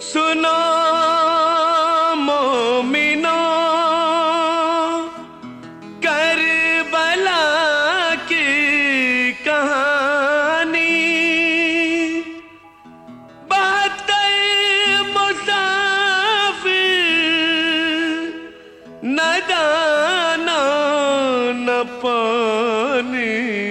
सुनो मोमिनो करबला की कहानी, 72 मुसाफिर न दाना न पानी।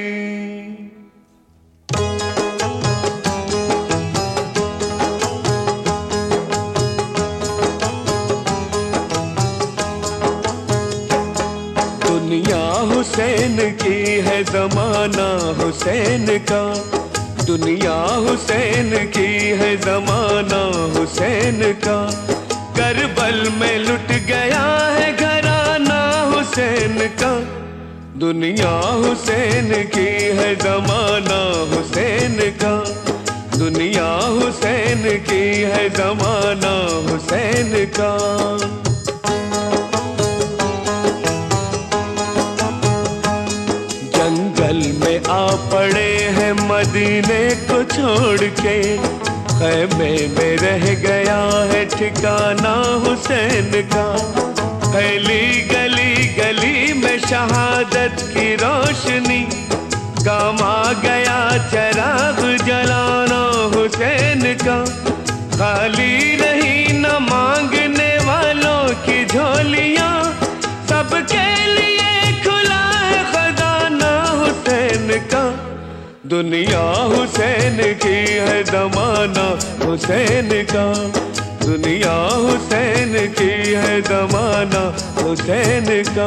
दुनिया हुसैन की है, जमाना हुसैन का। दुनिया हुसैन की है, जमाना हुसैन का। करबल में लुट गया है घराना हुसैन का। दुनिया हुसैन की है, जमाना हुसैन का। दुनिया हुसैन की है, जमाना हुसैन का। जंगल में आ पड़े हैं मदीने को छोड़ के, खैमे में रह गया है ठिकाना हुसैन का। फैली गली गली में शहादत की रोशनी, काम आ गया चराग जलाना हुसैन का। खाली रही न मांगने वालों की झोलियां, सबके लिए खुला है खजाना हुसैन का। दुनिया हुसैन की है, जमाना हुसैन का। दुनिया हुसैन की है, जमाना हुसैन का।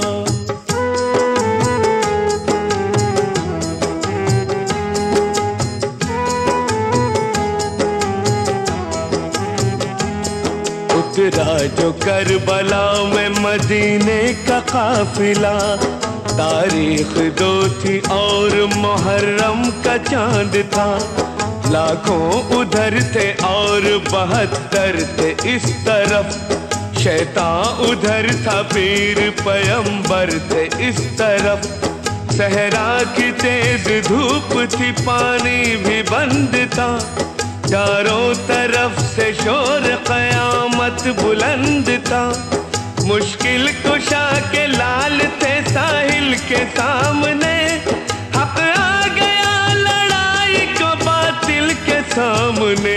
उतरा जो करबला में मदीने का काफिला, तारीख 2 थी और मुहर्रम का चांद था। लाखों उधर थे और 72 थे इस तरफ, शैतान उधर था पीर पैगंबर थे इस तरफ। सहरा की तेज धूप थी, पानी भी बंद था। चारों तरफ से शोर क़यामत बुलंद था। मुश्किल कुशा के लाल थे साहिल के सामने, हक आ गया लड़ाई को बातिल के सामने।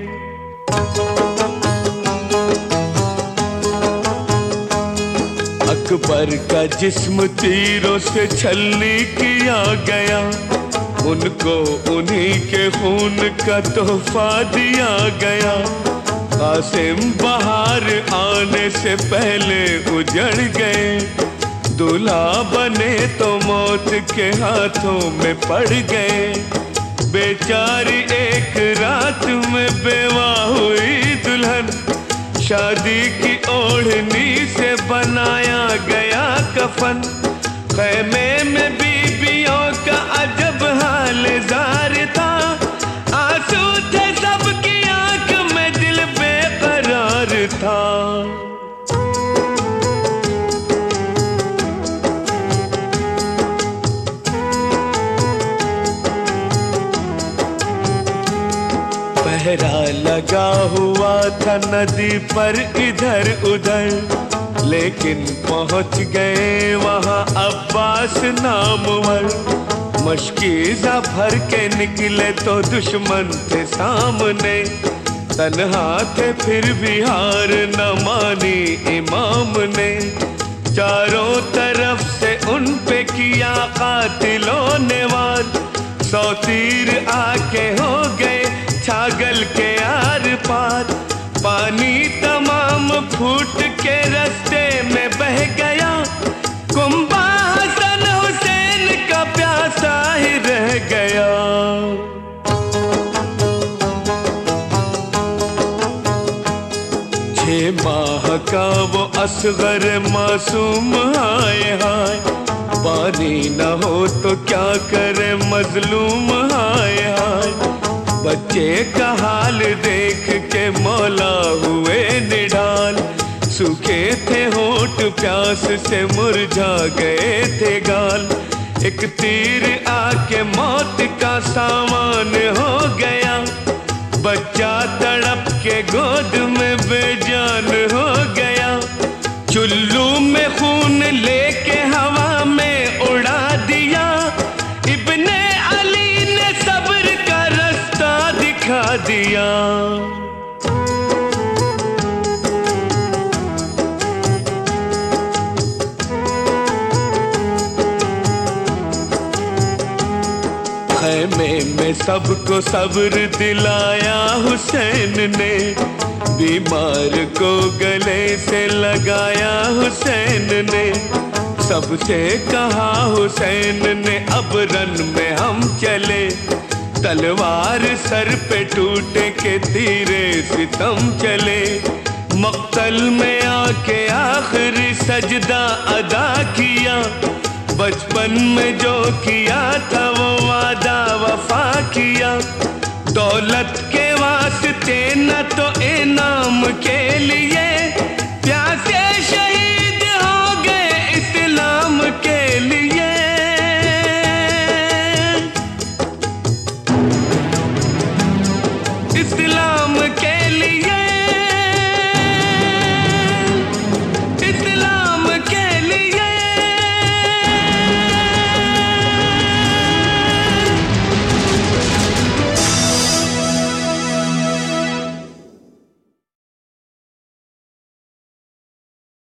अकबर का जिस्म तीरों से छलनी किया गया, उनको उन्हीं के खून का तोहफा दिया गया। कासिम बहार आने से पहले उजड़ गए, दूल्हा बने तो मौत के हाथों में पड़ गए। बेचारी एक रात में बेवा हुई दुल्हन, शादी की ओढ़नी से बनाया गया कफन। खैमे में बीबियों का अजब हाल जार था, आंसू थे सबकी आंख में, दिल बेकरार था। 'पहरा लगा हुआ था नदी पर इधर उधर, लेकिन पहुंच गए वहां अब्बास नामवर। मशकीज़ा भर के निकले तो दुश्मन थे सामने, तन्हा थे फिर भी हार न मानी इमाम ने। चारों तरफ से उन पे किया कातिलों ने वार, 100 तीर आके हो गए छागल के आर पार। पानी तमाम फूट के रास्ते में बह गया, कुंबा हसन हुसैन का प्यासा ही रह गया। 6 माह का वो असगर मासूम हाय हाय, पानी न हो तो क्या करे मजलूम हाय हाय। बच्चे का हाल देख के मौला हुए निढाल, सूखे थे होठ प्यास से मुरझा गए थे गाल। एक तीर आके मौत का सामान हो गया, बच्चा तड़प के गोद में बेजान हो गया। चुल्लू में खून लेके हवा में उड़ा दिया। इब्ने अली ने सब्र का रास्ता दिखा दिया। खैमे में सबको सब्र दिलाया हुसैन ने, बीमार को गले से लगाया हुसैन ने। सबसे कहा हुसैन ने अब रन में हम चले, तलवार सर पे टूटे के तीरे सितम चले। मक्तल में आके आखिरी सजदा अदा किया, बचपन में जो किया था वो वादा वफा किया। दौलत के वास्ते न तो इनाम के लिए